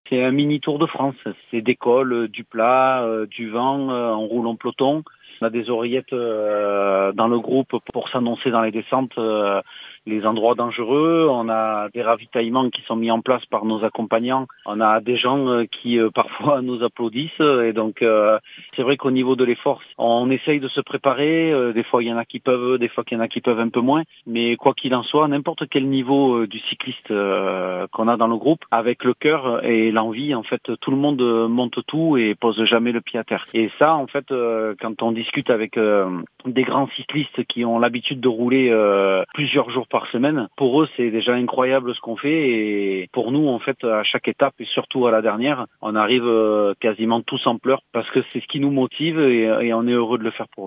C'est un mini Tour de France. C'est des cols, du plat, du vent, on roule en peloton. On a des oreillettes dans le groupe pour s'annoncer dans les descentes les endroits dangereux. On a des ravitaillements qui sont mis en place par nos accompagnants. On a des gens qui parfois nous applaudissent. Et donc c'est vrai qu'au niveau de l'effort, on essaye de se préparer. Des fois il y en a qui peuvent, des fois il y en a qui peuvent un peu moins. Mais quoi qu'il en soit, n'importe quel niveau du cycliste qu'on a dans le groupe, avec le cœur et l'envie, en fait, tout le monde monte tout et pose jamais le pied à terre. Et ça, en fait, quand on discute avec des grands cyclistes qui ont l'habitude de rouler plusieurs jours par semaine, pour eux, c'est déjà incroyable ce qu'on fait. Et pour nous, en fait, à chaque étape et surtout à la dernière, on arrive quasiment tous en pleurs parce que c'est ce qui nous motive et on est heureux de le faire pour eux.